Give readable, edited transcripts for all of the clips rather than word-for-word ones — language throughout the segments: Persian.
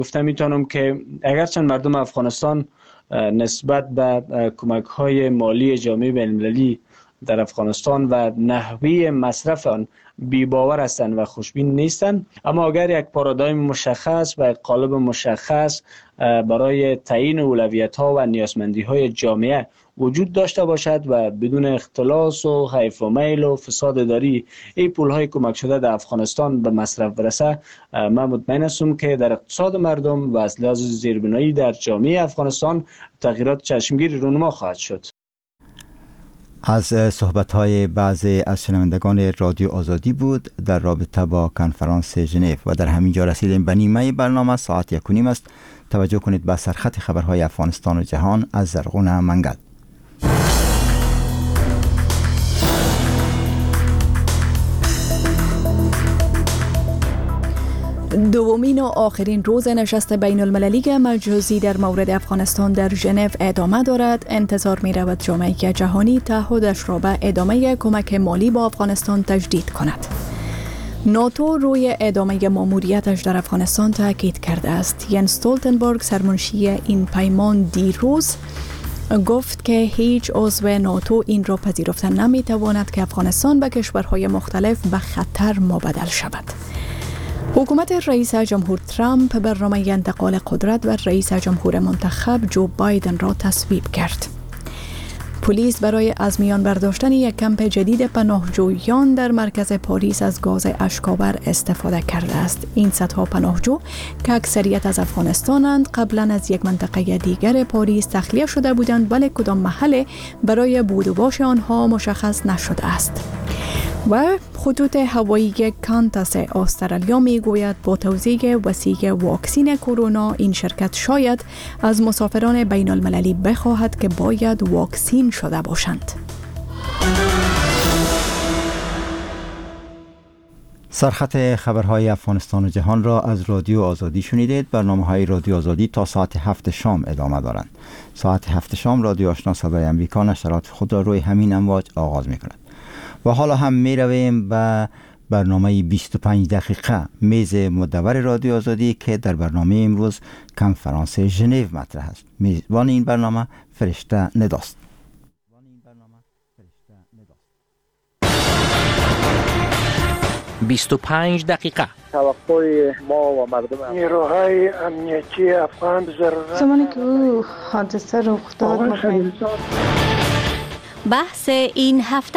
گفتم میتونم که اگرچند مردم افغانستان نسبت به کمک‌های مالی جامعه بین‌المللی در افغانستان و نحوه مصرف آن بی‌باور هستند و خوشبین نیستند، اما اگر یک پارادایم مشخص و یک قالب مشخص برای تعیین اولویت‌ها و نیازمندی‌های جامعه وجود داشته باشد و بدون اختلاس و حیف و میل و فساد اداری این پول‌های کمک شده در افغانستان به مصرف برسه، من مطمئن هستم که در اقتصاد مردم و از لحاظ زیربنایی در جامعه افغانستان تغییرات چشمگیری رونما خواهد شد. از صحبت‌های بعضی از شنوندگان رادیو آزادی بود در رابطه با کنفرانس ژنو و در همین جا رسیدیم به نیمه برنامه. ساعت 1:30 است. توجه کنید به سرخط خبرهای افغانستان و جهان از زرغون منگل. دومین و آخرین روز نشست بین المللی مجازی در مورد افغانستان در ژنو ادامه دارد. انتظار می رود جامعه جهانی تعهدش را به ادامه کمک مالی با افغانستان تجدید کند. ناتو روی ادامه ماموریتش در افغانستان تاکید کرده است. ینس استولتنبرگ سرمنشی این پیمان دیروز گفت که هیچ عضو ناتو این را پذیرفته نمی تواند که افغانستان به کشورهای مختلف به خطر مبدل شود. حکومت رئیس جمهور ترامپ برنامه انتقال قدرت و رئیس جمهور منتخب جو بایدن را تصویب کرد. پلیس برای از میان برداشتن یک کمپ جدید پناهجویان در مرکز پاریس از گاز اشک‌آور استفاده کرده است. این صدها پناهجو که اکثریت از افغانستانند قبلا از یک منطقه دیگر پاریس تخلیه شده بودند، ولی کدام محل برای بود و باش آنها مشخص نشده است. و خطوط هوایی کانتاس استرالیا میگوید با توزیع وسیع واکسین کرونا این شرکت شاید از مسافران بین المللی بخواهد که باید واکسین شده باشند. سرخط خبرهای افغانستان و جهان را از رادیو آزادی شنیدید. برنامه‌های رادیو آزادی تا ساعت 7 شام ادامه دارند. ساعت 7 شام رادیو آشنا صدای امریکا نشرات خود را روی همین امواج آغاز می‌کند. و حالا هم می رویم به برنامه 25 دقیقه میز مدور رادیو آزادی که در برنامه امروز کنفرانس ژنو مطرح است. میزبان این برنامه فرشته نداست. 25 دقیقه توقع ما و مردم نیروهای امنیتی افغان ضرورت زمانی که او حادثه رخ داد بحث این هفته.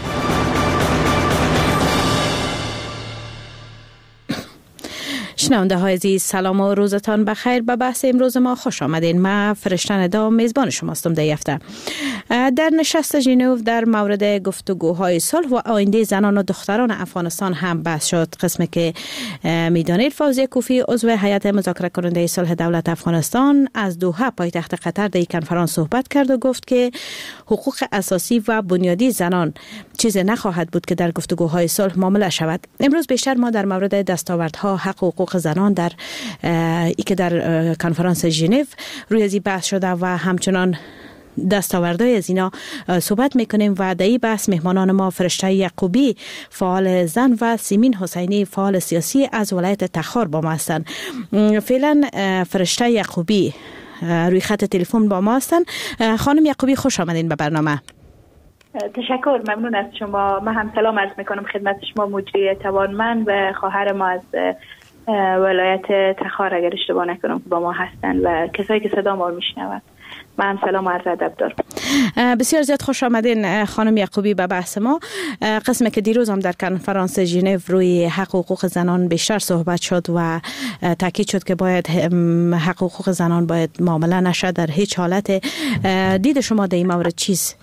شنونده های عزیز، سلام و روزتان بخیر. به بحث امروز ما خوش آمدین. من فرشته ندا میزبان شماستم در هفته. در نشست ژنو در مورد گفتگوهای صلح و آینده زنان و دختران افغانستان هم بحث شد. قسمی که میدانید فوزیه کوفی عضو هیئت مذاکره کننده صلح دولت افغانستان از دوحه پایتخت قطر در کنفرانس صحبت کرد و گفت که حقوق اساسی و بنیادی زنان چیزی نخواهد بود که در گفتگوهای صلح معامله شود. امروز بیشتر ما در مورد دستاوردها حق و حقوق زنان در که در کنفرانس ژنو روی از بحث شده و همچنان دستاوردهای از اینا صحبت میکنیم و در این بحث مهمانان ما فرشته یعقوبی فعال زن و سیمین حسینی فعال سیاسی از ولایت تخار با ما هستند. فعلا فرشته یعقوبی روی خط تلفن با ما هستند. خانم یعقوبی خوش آمدین به برنامه. تشکر، ممنون از شما. من هم سلام عرض میکنم خدمت شما مجری توانمند و خواهر ما از ولایت تخار اگر اشتباه نکنم با ما هستند و کسایی که صدا ما رو میشنوند. من هم سلام و عرض ادب دارم. بسیار زیاد خوش آمدین خانم یعقوبی به بحث ما. قسمی که دیروز هم در کنفرانس ژنو روی حق و حقوق زنان بیشتر صحبت شد و تاکید شد که باید حق و حقوق زنان باید معامله نشه در هیچ حالت. دید شما در این مورد چیست؟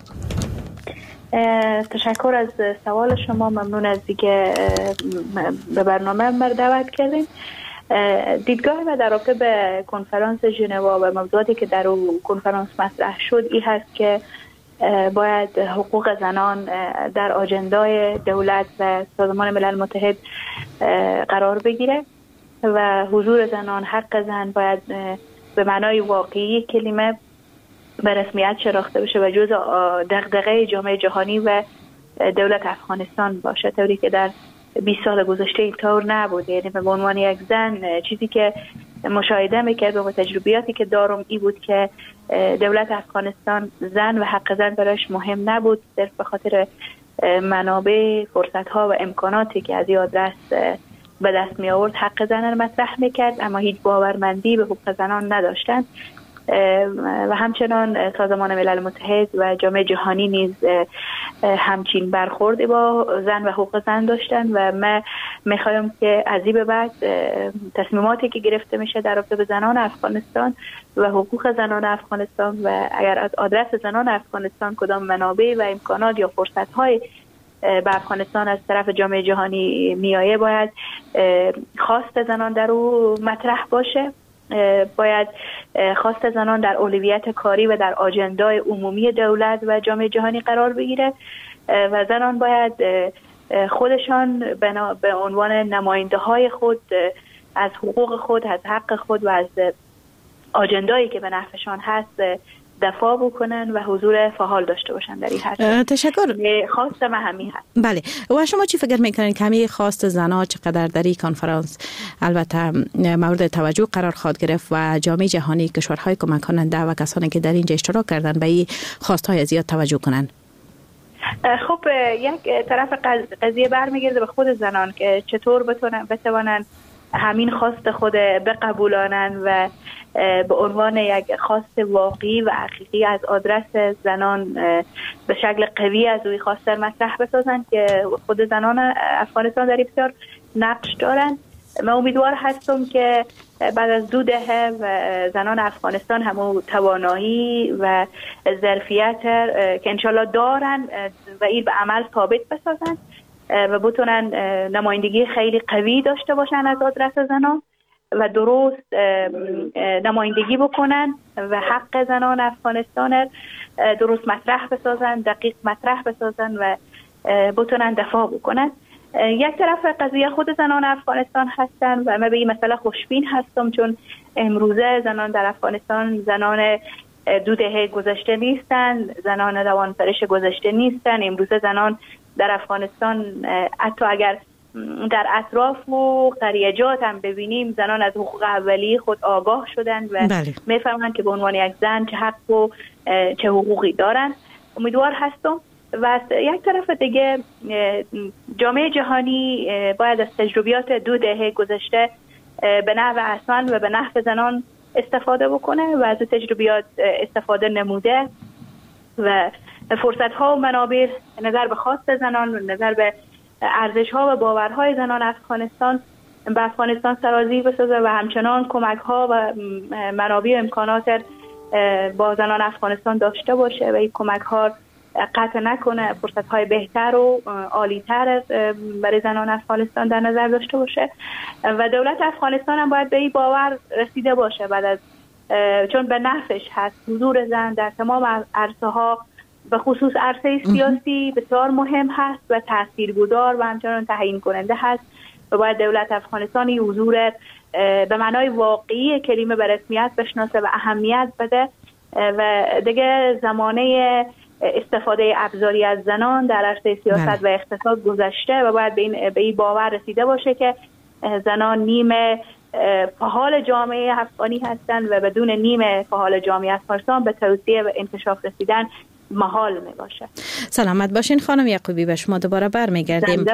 تشکر از سوال شما. ممنون از اینکه به برنامه من دعوت کردین. دیدگاه ما در رابطه به کنفرانس ژنو و موضوعاتی که در اون کنفرانس مطرح شد این هست که باید حقوق زنان در آجندای دولت و سازمان ملل متحد قرار بگیره و حضور زنان، حق زن باید به معنای واقعی کلمه به رسمیت شناخته بشه و جزء دغدغه جامعه جهانی و دولت افغانستان باشه، طوری که در 20 سال گذشته اینطور نبوده. یعنی به عنوان یک زن چیزی که مشاهده میکرد و تجربیاتی که دارم ای بود که دولت افغانستان زن و حق زن برایش مهم نبود، صرف به خاطر منابع، فرصت‌ها و امکاناتی که از این آدرس به دست می آورد حق زن را مطرح میکرد، اما هیچ باورمندی به حقوق زنان نداشتند و همچنان سازمان ملل متحد و جامعه جهانی نیز همچین برخوردی با زن و حقوق زن داشتن و من میخوایم که از این به بعد تصمیماتی که گرفته میشه در رابطه به زنان افغانستان و حقوق زنان افغانستان و اگر از آدرس زنان افغانستان کدام منابع و امکانات یا فرصت‌های به افغانستان از طرف جامعه جهانی میایه، باید خواست زنان در او مطرح باشه، باید خواست زنان در اولویت کاری و در آجندای عمومی دولت و جامعه جهانی قرار بگیره و زنان باید خودشان به عنوان نماینده های خود از حقوق خود، از حق خود و از آجندایی که به نفعشان هست دفاع بکنن و حضور فعال داشته باشن در این حرکت. تشکر. خواست من همین هست. بله. و شما چی فکر میکنین که همین خواست زنها چقدر در این کنفرانس البته مورد توجه قرار خواهد گرفت و جامعه جهانی، کشورهای کمک کننده و کسانی که در اینجا اشتراک کردن به این خواستهای زیاد توجه کنن؟ خب یک طرف قضیه برمیگرده به خود زنان که چطور بتوانن همین خواست خود بقبولانن و به عنوان یک خواست واقعی و حقیقی از آدرس زنان به شکل قوی از روی خواست مطرح بسازن که خود زنان افغانستان در بسیار نقش دارن. من امیدوار هستم که بعد از 2 دهه زنان افغانستان همون توانایی و ظرفیت که انشالله دارن و این به عمل ثابت بسازن و بتونن نمایندگی خیلی قوی داشته باشن از آدرس زنان و درست نمایندگی بکنن و حق زنان افغانستان درست مطرح بسازن، دقیق مطرح بسازن و بتونن دفاع بکنن. یک طرف قضیه خود زنان افغانستان هستن و من به این مسئله خوشبین هستم، چون امروزه زنان در افغانستان زنان 2 دهه گذشته نیستن، زنان دوانپرش گذشته نیستن. امروزه زنان در افغانستان حتی اگر در اطراف و قریجات هم ببینیم، زنان از حقوق اولیه خود آگاه شدن و میفهمن که به عنوان یک زن چه حق و چه حقوقی دارن. امیدوار هستم. و یک طرف دیگه جامعه جهانی باید از تجربیات 2 دهه گذشته به نحو احسن و به نحو زنان استفاده بکنه و از تجربیات استفاده نموده و فرصت‌ها و منابع نظر به خواست زنان و نظر به ارزش‌ها و باورهای زنان افغانستان به افغانستان سرازیر بسازه و همچنان کمک‌ها و منابع و امکانات با زنان افغانستان داشته باشه و این کمک‌ها قطع نکنه، فرصت‌های بهتر و عالی‌تر برای زنان افغانستان در نظر داشته باشه و دولت افغانستان هم باید به این باور رسیده باشه بعد از چون به نفعش هست حضور زن در تمام عرصه‌ها، به خصوص عرصه سیاسی بسیار مهم هست و تاثیرگذار و همچنان تعیین کننده هست و باید دولت افغانستان این حضور به معنای واقعی کلمه به رسمیت بشناسه و اهمیت بده و دیگه زمانه استفاده ابزاری از زنان در عرصه سیاست و اقتصاد گذشته و باید به این باور رسیده باشه که زنان نیمه فعال جامعه افغانی هستند و بدون نیمه فعال جامعه افغانستان به توسعه و انکشاف رسیدن محال می باشه. سلامت باشین خانم یعقوبی، به شما دوباره برمیگردیم.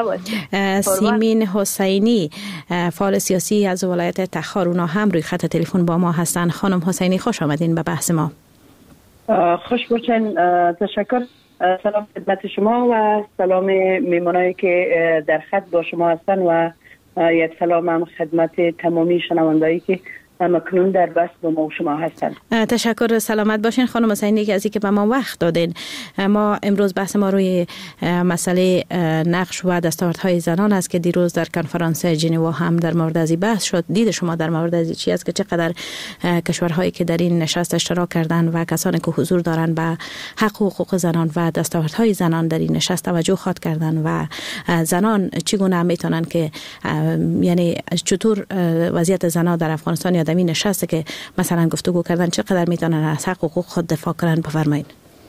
سیمین حسینی فعال سیاسی از ولایت تخار، اونا هم روی خط تلفن با ما هستن. خانم حسینی خوش آمدین به بحث ما. خوش باشین. تشکر. سلام خدمت شما و سلام میمونایی که در خط با شما هستن و یک سلام هم خدمت تمامی شنوندایی که مکنون در بحث با ما و شما هستن. تشکر. سلامت باشین خانم حسینی که از اینکه به ما وقت دادین. ما امروز بحث ما روی مسئله نقش و دستاوردهای زنان است که دیروز در کنفرانس ژنوا هم در مورد از این بحث شد. دید شما در مورد از چی است که چقدر کشورهایی که در این نشست اشتراک کردن و کسانی که حضور دارن به حق و حقوق زنان و دستاوردهای زنان در این نشست توجه خواهد کردن و زنان چگونه میتونن که یعنی چطور وضعیت زنان در افغانستان یا این نشسته که مثلا گفتگو کردن چقدر میتونن از حق و حقوق خود دفاع کنن، بفرمایید.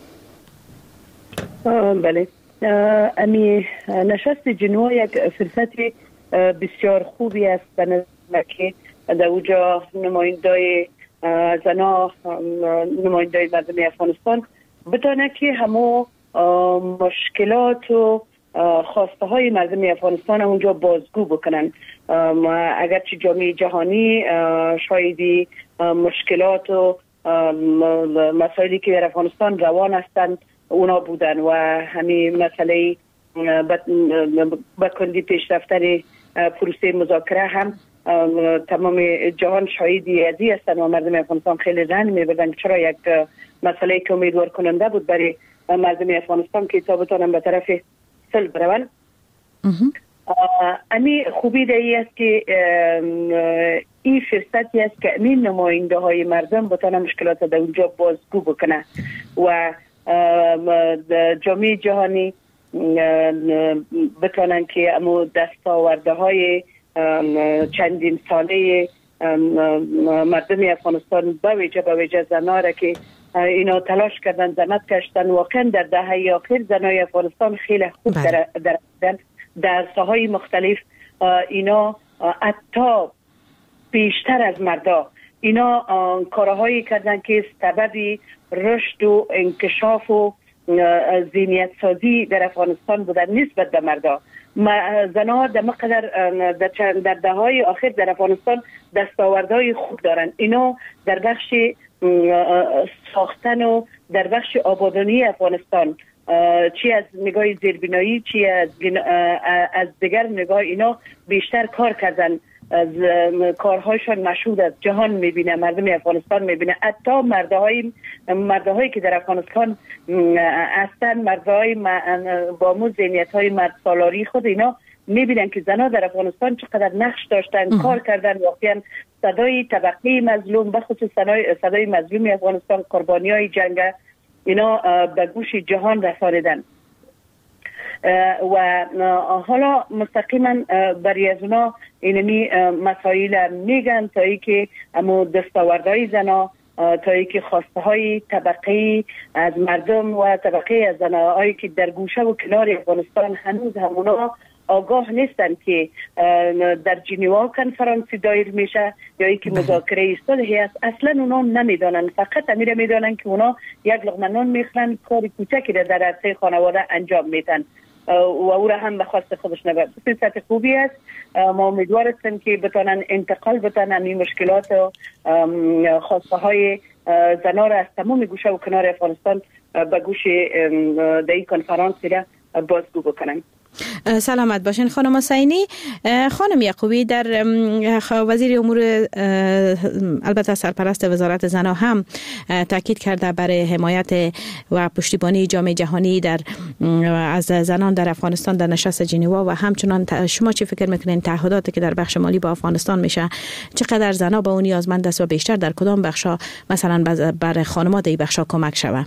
بله، امی نشست ژنوا یک فرصت بسیار خوبی است به نظر که در اونجا نمایندای زنا، نمایندای مردم افغانستان بتانه که همه مشکلات و خواسته های مردم افغانستان اونجا بازگو بکنن. اگرچه جامعه جهانی شایدی مشکلات و مسائلی که در افغانستان روان هستند اونا بودن و همین مسئله بکندی پیش رفتن پروسه مذاکره هم تمام جهان شاهدی ازی هستند و مردم افغانستان خیلی رنج میبردن چرا یک مسئله که امیدوار کننده بود برای مردم افغانستان که تا بتانن به طرف صلح بروند. امی خوبی دیگه است که این فرصتی است که این نماینده های مردم بتانن مشکلات در اونجا بازگو بکنه و جامعه جهانی بتانن که امو دستاورده های چندین ساله مردم افغانستان به ویژه زنها را که اینا تلاش کردن زحمت کشتن، واقعا در دهه اخیر زنای افغانستان خیلی خوب در ساحهای مختلف اینا حتی بیشتر از مردا اینا کارهایی کردن که سبب رشد و انکشاف و ذهنیت سازی در افغانستان بودن نسبت به مردا. زنها در مقدر در دههای آخر در افغانستان دستاوردهای خوب دارن. اینا در بخش ساختن و در بخش آبادانی افغانستان چی از نگاه زیربنایی چی از دیگر نگاه اینا بیشتر کار کردن. از کارهایشان مشهود از جهان میبینه، مردم افغانستان میبینه. حتی مردهایی که در افغانستان هستن، مردهای با مو ذهنیت های مرد سالاری خود اینا میبینن که زنها در افغانستان چقدر نقش داشتن، کار کردن، واقعا صدای طبقه مظلوم به خصوص صدای مظلوم افغانستان، قربانی های جنگ اینا به گوش جهان رساندن و حالا مستقیما برای از اونا اینمی مسائل میگن تا ای که امو دستاوردهای زنا، تا ای که خواسته های طبقه از مردم و طبقه از زنایی که در گوشه و کنار افغانستان هنوز همونا آگاه نیستن که در ژنوا کنفرانسی دایر میشه یا ای که مذاکره صلح است. اصلا اونا نمیدانن، فقط امیره میدانن که اونا یک لقمه نان میخورن، کار کوچکی در عرصه خانواده انجام میدن و او را هم به خواست خودش نبرد. فرصت خوبی است. ما امیدوار هستیم که بتانن انتقال بتانن این مشکلات و خواسته های زنا را از تمام گوشه و کنار افغانستان به گوش در این کنفرانسی را بازگو بکنن. سلامت باشین خانم حسینی. خانم یعقوبی، در وزیر امور البته سرپرست وزارت زنان هم تاکید کرده برای حمایت و پشتیبانی جامعه جهانی از زنان در افغانستان در نشست ژنوا و همچنان شما چی فکر میکنین تعهداتی که در بخش مالی با افغانستان میشه چقدر زنان به اون نیازمند است و بیشتر در کدام بخشا مثلا برای خانمات این بخشا کمک شود؟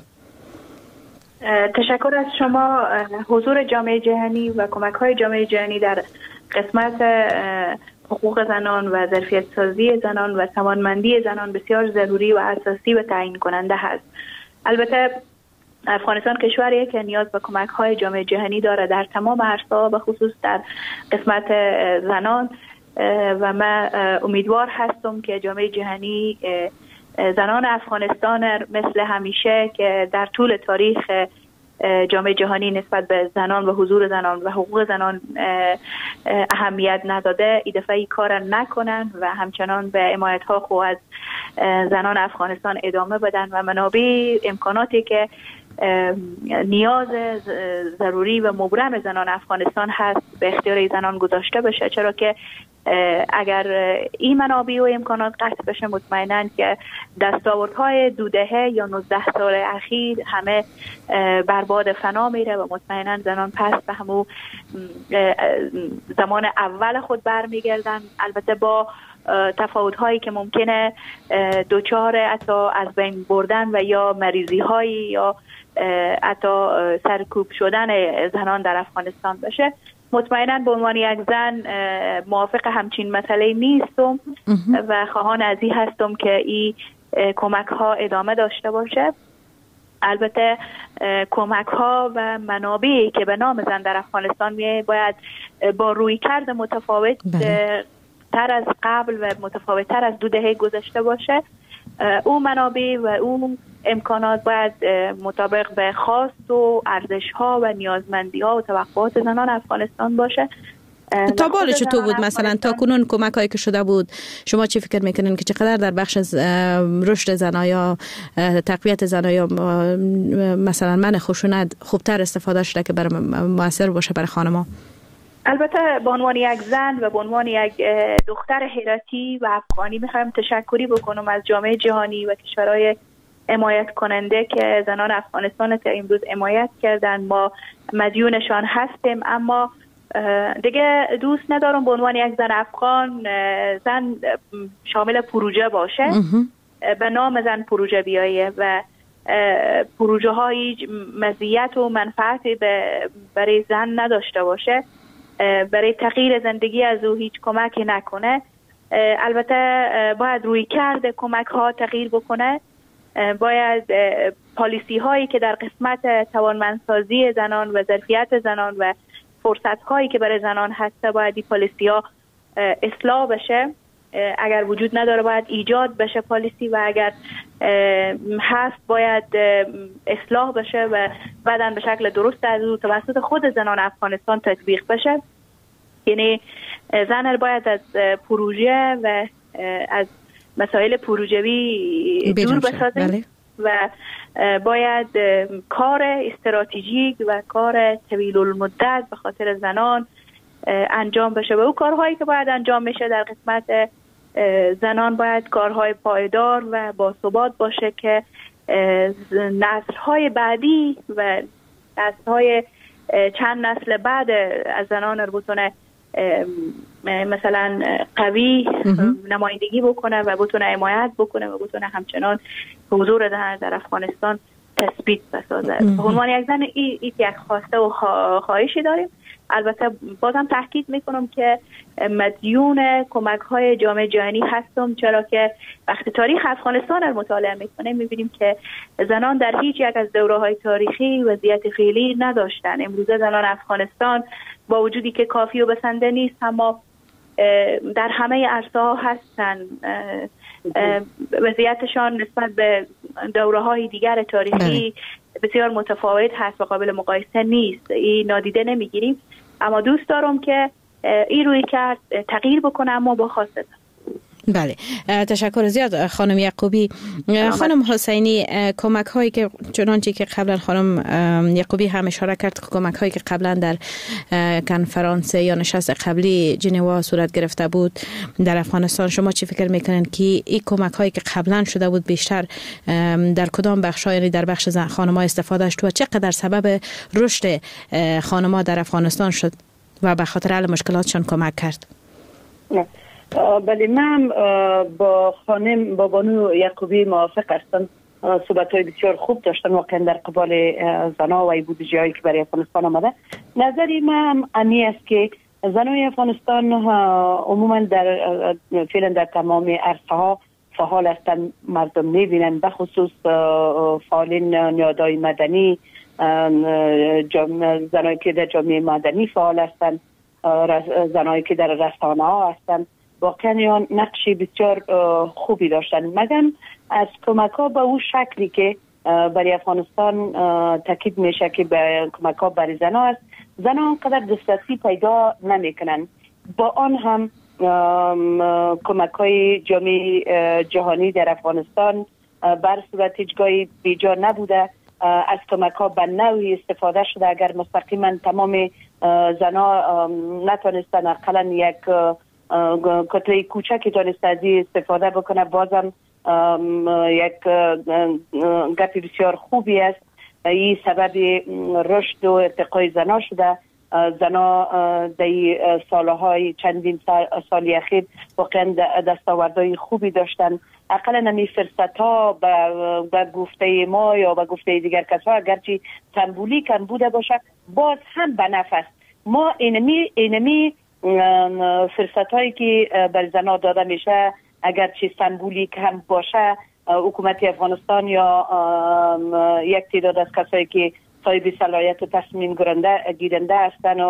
تشکر از شما. حضور جامعه جهانی و کمک های جامعه جهانی در قسمت حقوق زنان و ظرفیت سازی زنان و توانمندی زنان بسیار ضروری و اساسی و تعیین کننده هست. البته افغانستان کشوریه که نیاز به کمک های جامعه جهانی داره در تمام عرصه‌ها، به خصوص در قسمت زنان و من امیدوار هستم که جامعه جهانی زنان افغانستان مثل همیشه که در طول تاریخ جامعه جهانی نسبت به زنان و حضور زنان و حقوق زنان اهمیت نداده، این دفعه کار نکنن و همچنان به حمایت ها خو از زنان افغانستان ادامه بدن و منابع امکاناتی که نیاز ضروری و مبرم زنان افغانستان هست به اختیار زنان گذاشته بشه، چرا که اگر این منابع و امکانات قطع بشه مطمئناً که دستاوردهای 2 دهه یا 19 سال اخیر همه برباد فنا میره و مطمئناً زنان پس به همون زمان اول خود برمیگردن. البته با تفاوت‌هایی که ممکنه دوچار حتی از بین بردن و یا مریضی‌هایی یا حتی سرکوب شدن زنان در افغانستان بشه، مطمئناً به عنوان یک زن موافق همچین مسئله نیستم و خواهان ازی هستم که این کمک ها ادامه داشته باشه. البته کمک ها و منابعی که به نام زن در افغانستان باید با رویکرد متفاوت بیشتر از قبل و متفاوت‌تر از 2 دهه گذشته باشه، او منابع و او امکانات باید مطابق به خواست و ارزش‌ها و نیازمندی‌ها و توقعات زنان افغانستان باشه. تا بالش تو بود مثلا تا کنون کمک هایی که شده بود، شما چی فکر میکنین که چقدر در بخش از رشد زنها یا تقویت زنها یا مثلا من خشونت خوبتر استفاده شده که برای موثر باشه برای خانم‌ها؟ البته به عنوان یک زن و به عنوان یک دختر هراتی و افغانی میخوایم تشکری بکنم از جامعه جهانی و کشورهای حمایت کننده که زنان افغانستان تا امروز حمایت کردن. ما مدیونشان هستیم، اما دیگه دوست ندارم به عنوان یک زن افغان زن شامل پروژه باشه، به نام زن پروژه بیایه و پروژه های مزیت و منفعتی برای زن نداشته باشه، برای تغییر زندگی از او هیچ کمکی نکنه. البته باید روی کرده کمک ها تغییر بکنه، باید پالیسی هایی که در قسمت توانمندسازی زنان و ظرفیت زنان و فرصت هایی که برای زنان هست باید این پالیسی ها اصلاح بشه. اگر وجود نداره باید ایجاد بشه پالیسی و اگر هست باید اصلاح بشه و بعداً به شکل درست از او توسط خود زنان افغانستان تطبیق بشه. یعنی زن باید از پروژه و از مسائل پروژوی دور بسازیم و باید کار استراتژیک و کار طویل المدت به خاطر زنان انجام بشه و او کارهایی که باید انجام میشه در قسمت زنان باید کارهای پایدار و باثبات باشه که نسل‌های بعدی و نسل‌های چند نسل بعد از زنان رو بتونه مثلا قوی نمایندگی بکنه و بتونه حمایت بکنه و بتونه همچنان حضور در افغانستان تثبیت بسازه. به عنوان یک زن یک خواسته و خواهشی داریم. البته بازم تاکید میکنم که مدیون کمک های جامعه جهانی هستم، چرا که وقتی تاریخ افغانستان رو مطالعه میکنیم میبینیم که زنان در هیچ یک از دوره های تاریخی وضعیت فعلی نداشتن. امروزه زنان افغانستان با وجودی که کافی و بسنده نیست اما در همه عرصه ها هستن. وضعیتشان نسبت به دوره های دیگر تاریخی بسیار متفاوت هست و قابل مقایسه نیست. این نادیده نمیگیریم، اما دوست دارم که این روی کرد تغییر بکنه اما با خواست. بله، تشکر زیاد خانم یعقوبی. خانم حسینی، کمک هایی که چنانچه که قبلا خانم یعقوبی هم اشاره کرد، کمک هایی که قبلا در کنفرانس یا نشست قبلی ژنوا صورت گرفته بود در افغانستان، شما چی فکر میکنین که این کمک هایی که قبلا شده بود بیشتر در کدام بخش ها، یعنی در بخش خانم ها استفاده شد و چقدر سبب رشد خانم ها در افغانستان شد و به خاطر حل مشکلاتشان کمک کرد؟ بله، من با خانم با بانو یعقوبی موافق هستم. صحبت‌های بسیار خوب داشتن واقعا در قبال زنها و بودجه هایی که برای افغانستان آمده. نظری من امی است که زنای افغانستان عموما فعلا در تمام عرصه ها فعال هستند. مردم می‌بینن به خصوص فعالین نهادهای مدنی، زنایی که در جامعه مدنی فعال هستند، زنایی که در رسانه ها هستند، واقعا نقشی بسیار خوبی داشتن. مگم از کمک ها به اون شکلی که برای افغانستان تاکید میشه که به کمک ها برای زنها است، زنها انقدر دسترسی پیدا نمیکنن. با آن هم کمک های جامعه جهانی در افغانستان بر صورت هیچگاهی بیجا نبوده. از کمک ها به نوعی استفاده شده. اگر مستقیما تمام زنها نتونستن اقلا یک کتله کوچکی تونسته از استفاده بکنه، بازم یک گپی بسیار خوبی است. این سبب رشد و ارتقای زنها شده. زنها در سالهای چندین سال اخیر واقعا دستاوردهای خوبی داشتن. اقلا نمی فرصت ها به گفته ما یا به گفته دیگر کسا اگرچه سمبولیک هم بوده باشه باز هم به نفس ما اینمی فرصت هایی که بر زنها داده میشه اگرچه سمبولیک هم باشه، حکومت افغانستان یا یک تعداد از کسایی که صاحب صلاحیت و تصمیم گیرنده هستن و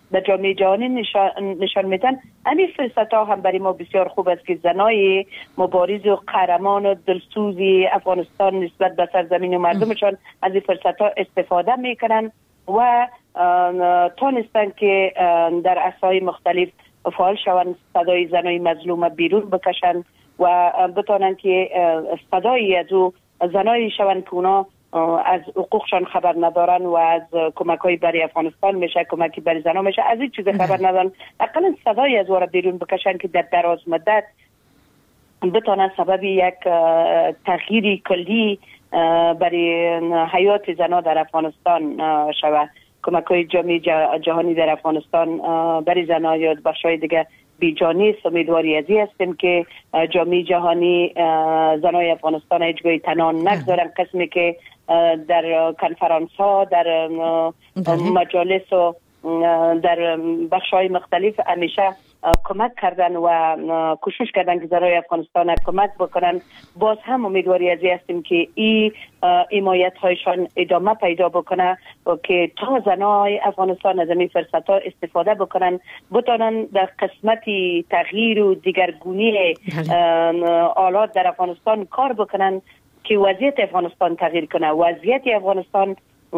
به جامعه جهانی نشان میدن. همین فرصت ها هم برای ما بسیار خوب است که زنای مبارز و قهرمان و دلسوزی افغانستان نسبت به سرزمین و مردمشان از این فرصت ها استفاده میکنن و تانستن که در عرصه‌های مختلف فعال شوند، صدای زنای مظلوم بیرون بکشن و بتانن که صدای از او زنایی شوند که اونا از حقوقشان خبر ندارن و از کمک‌های برای افغانستان میشه، کمکی برای زنان میشه، از این چیز خبر ندارن. اقلا صدای از او را بیرون بکشن که در دراز مدت بتانن سبب یک تغییری کلی برای حیات زنان در افغانستان شود. کمک‌های جامعه جهانی در افغانستان برای زنان یا بخش‌های دیگه بیجانی است. امیدواری ازی هستیم که جامعه جهانی زنای افغانستان هیچگاهی تنها نگذارن، قسمی که در کنفرانس ها، در مجالس و در بخش‌های مختلف همیشه کمک کردن و کوشش کردن که زنای افغانستان کمک بکنن. باز هم امیدواری ازی هستیم که این حمایت هایشان ادامه پیدا بکنه و که تا زنای افغانستان از این فرصت ها استفاده بکنن، بتونن در قسمتی تغییر و دیگرگونی آلات در افغانستان کار بکنن که وضعیت افغانستان تغییر کنه. وضعیت افغانستان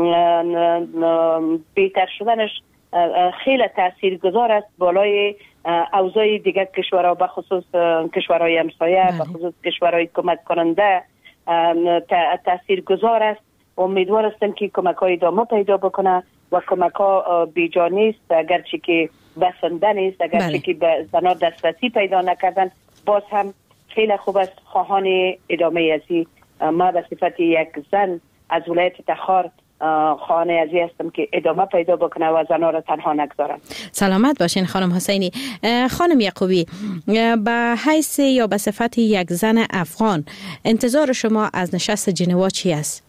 بهتر شدنش خیلی تاثیرگذار است بالای اوضاع دیگر کشورها، به خصوص کشورهای همسایه، به خصوص کشورهای کمک کننده تاثیرگذار است. امیدوار هستم که کمک های ادامه پیدا بکنه و کمک ها بیجانی است، اگرچه که بسنده نیست، اگرچه که به زنان دسترسی پیدا نکردن. باز هم خیلی خوب است خواهان ادامه ازی. ما به صفت یک زن از ولایت تخار خانه ازی هستم که ادامه پیدا بکنه و زنها را تنها نگذارن. سلامت باشین خانم حسینی. خانم یعقوبی، به حیث یا به صفت یک زن افغان انتظار شما از نشست ژنوا چی است؟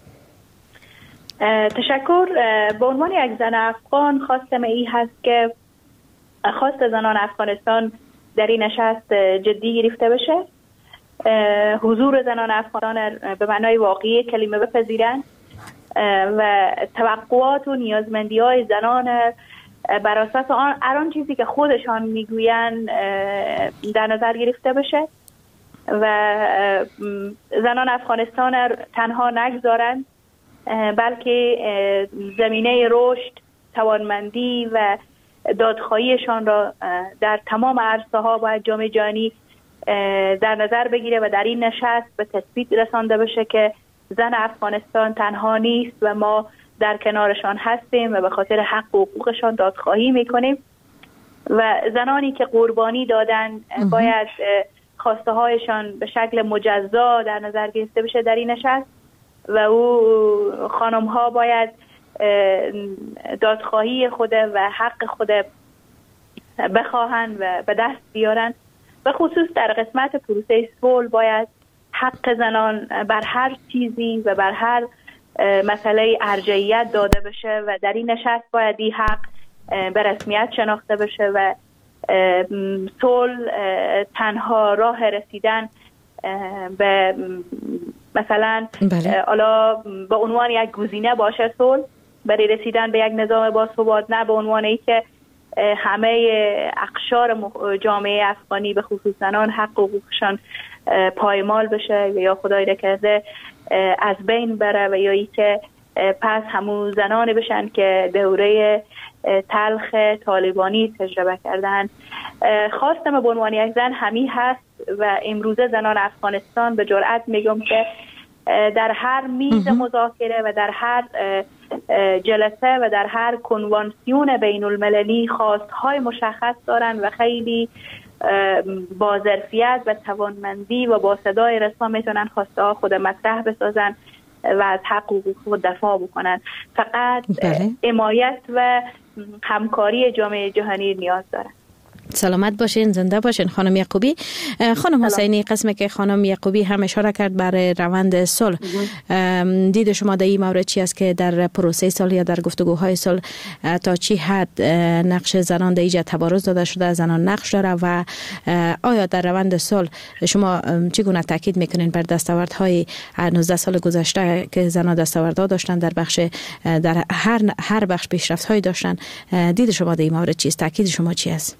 تشکر. به عنوان یک زن افغان خواستم این هست که خواست زنان افغانستان در این نشست جدی گرفته بشه، حضور زنان افغان به معنای واقعی کلمه بپذیرن و توقعات و نیازمندی های زنان بر اساس آن چیزی که خودشان میگوین در نظر گرفته بشه و زنان افغانستان تنها نگذارند، بلکه زمینه رشد، توانمندی و دادخواهیشان را در تمام عرصه ها باید جامعه جهانی در نظر بگیره و در این نشست به تثبیت رسانده بشه که زن افغانستان تنها نیست و ما در کنارشان هستیم و به خاطر حق و حقوقشان دادخواهی میکنیم و زنانی که قربانی دادن باید خواسته هایشان به شکل مجزا در نظر گرفته بشه در این نشست و او خانم ها باید دادخواهی خود و حق خود بخواهند و به دست بیارن. و خصوص در قسمت پروسه صلح باید حق زنان بر هر چیزی و بر هر مسئله ارجحیت داده بشه و در این نشست باید این حق به رسمیت شناخته بشه و صلح تنها راه رسیدن به مثلا حالا به عنوان یک گزینه باشه صلح برای رسیدن به یک نظام باثبات، نه به عنوان ای که همه اقشار جامعه افغانی به خصوص زنان حق و حقوقشان پایمال بشه یا خدای نکرده از بین بره و یا ای که پس همون زنانی بشن که دوره تلخ طالبانی تجربه کردن. خواستم به عنوان یک زن همی هست و امروزه زنان افغانستان به جرئت میگم که در هر میز مذاکره و در هر جلسه و در هر کنوانسیون بین المللی خواستهای مشخص دارن و خیلی با ظرفیت و توانمندی و با صدای رسا میتونن خواسته ها خود مطرح بسازن و از حق و حقوق خود دفاع بکنن. فقط حمایت و همکاری جامعه جهانی نیاز دارن. سلامت باشین، زنده باشین خانم یعقوبی. خانم حسینی، قسمی که خانم یعقوبی هم اشاره کرد برای روند صلح، دید شما در این مورد چی است که در پروسه صلح یا در گفتگوهای صلح تا چی حد نقش زنان در ایجاد تبارز داده شده، زنان نقش داره و آیا در روند صلح شما چگونه تاکید میکنین بر دستاوردهای 19 سال گذشته که زنان دستاوردها داشتن در بخش، در هر بخش پیشرفت‌هایی داشتن؟ دید شما در این مورد چیست؟ تاکید شما چی است؟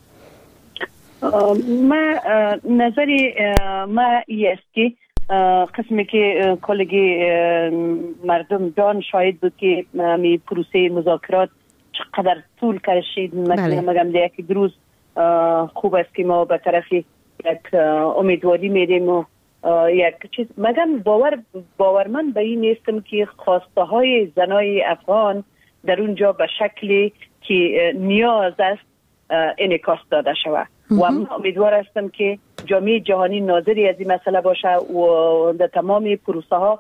ما نظری ما است که قسمی که کلگی مردم جان شاهد بود که می پروسه مذاکرات چقدر طول کشید. مگم در یک روز خوب است که ما به طرف یک امیدواری میریم و یک چیز مگم باورمند به این نیستم که خواسته های زنای افغان در اونجا به شکلی که نیاز است انعکاس داده شود و من امیدوار هستم که جامعه جهانی ناظری از این مسئله باشه و در تمام پروسه ها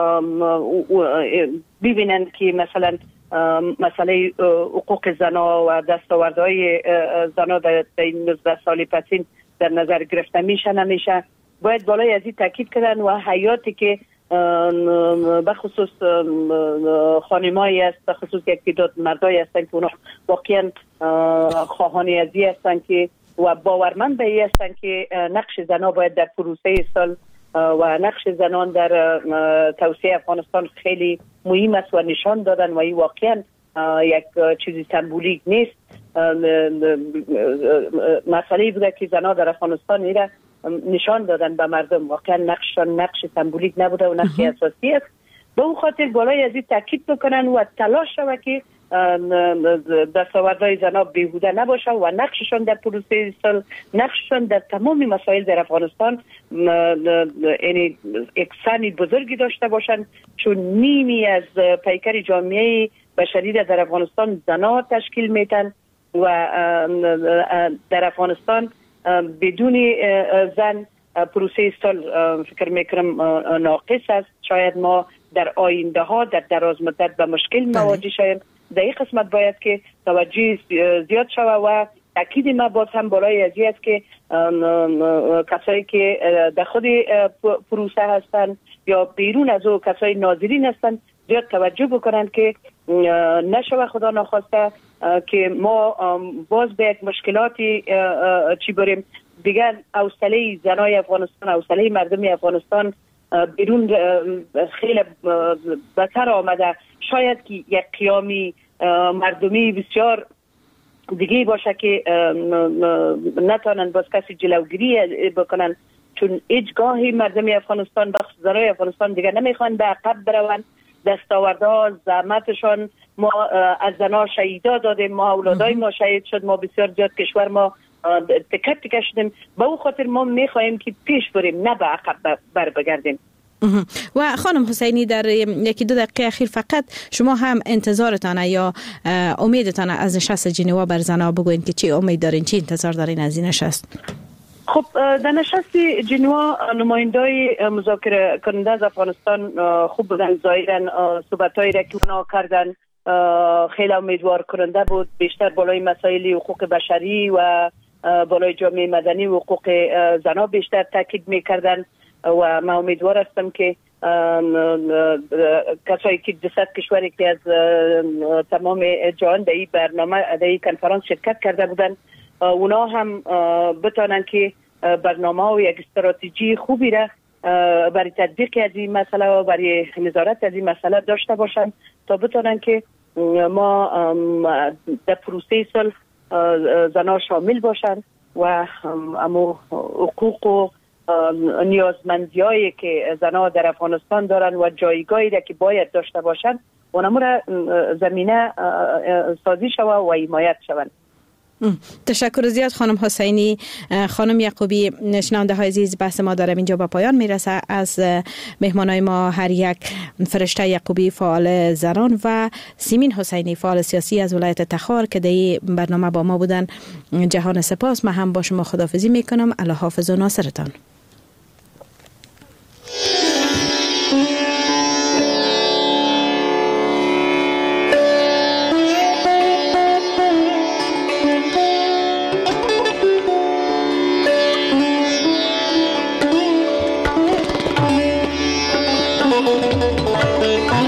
ببینند که مثلا مسئله حقوق زنا و دستاوردهای زنا در این 19 سال پسین در نظر گرفته میشه نمیشه. باید بالای از این تاکید کردن و حیاتی که بخصوص خانمایی است، بخصوص یک تعداد مردایی هستند که اونا واقعا خواهان ازی هستند که و باورمند به این هستند که نقش زنان باید در پروسه صلح و نقش زنان در توسعه افغانستان خیلی مهم است و نشان دادن و این واقعا یک چیزی سمبولیک نیست. مسئله بوده که زنان در افغانستان میره نشان دادن به مردم، واقعا نقش سمبولیک نبوده و نقش اساسی است. به اون خاطر بالای از این تاکید بکنن و تلاش شود که دستاوردهای زنان بیهوده نباشه و نقششان در پروسه صلح، نقششان در تمام مسائل در افغانستان یعنی یک سهمی بزرگی داشته باشند، چون نیمی از پیکر جامعه بشری در افغانستان زنان تشکیل میتن و در افغانستان بدون زن پروسه صلح فکر میکنم ناقص است. شاید ما در آینده ها در دراز مدت به مشکل مواجه شویم. در این قسمت باید که توجه زیاد شود و تاکید ما باز هم بالای از است که کسایی که در خود پروسه هستند یا بیرون از او کسای ناظرین هستند زیاد توجه بکنند که نشود خدا ناخواسته که ما باز به یک مشکلاتی چی بریم دیگر. حوصله زنای افغانستان، حوصله مردم افغانستان بیرون خیلی بهتر آمده. شاید که یک قیامی مردمی بسیار دیگه باشه که نتانند باز کسی جلوگیری بکنن، چون هیچگاهی مردم افغانستان بخش زنای افغانستان دیگر نمیخوان به عقب بروند. دستاوردها زحمتشان، ما از زنها شهیدا دادیم، ما اولادای ما شهید شد، ما بسیار زیاد کشور ما تکه شدیم. به اون خاطر ما میخواهیم که پیش بریم نه به عقب بر بگردیم. و خانم حسینی در یکی دو دقیقه اخیر فقط شما هم انتظارتانه یا امیدتانه از نشست جنوا بر زنها بگوین که چی امید دارین، چی انتظار دارین از این نشست؟ خب در نشست جنوا نمایندای مذاکره کننده از افغانستان خوب بودن، ظاهرا صحبت‌هایی را که اونا کردن خیلی امیدوار کننده بود. بیشتر بالای مسائل حقوق بشری و بالای جامعه مدنی و حقوق زنها بیشتر تاکید می‌کردن و من امیدوار هستم که کسایی که 200 کشوری که از تمام جهان در این برنامه در این کنفرانس شرکت کرده بودن اونا هم بتونن که برنامه و یک استراتژی خوبی را برای تطبیق از این مسئله و برای نظارت از این مسئله داشته باشن تا بتونن که ما در پروسه صلح زنها شامل باشن و امو حقوق و نیازمندیایی که زنها در افغانستان دارن و جایگاهی را که باید داشته باشن اونمو را زمینه سازی شود و حمایت شوند. تشکر زیاد خانم حسینی. خانم یعقوبی، شنونده های عزیز، بحث ما دارم اینجا به پایان میرسه. از مهمانای ما هر یک فرشته یعقوبی فعال زنان و سیمین حسینی فعال سیاسی از ولایت تخار که در این برنامه با ما بودن جهان سپاس. من هم با شما خداحافظی میکنم. الله حافظ و ناصرتان. Thank you.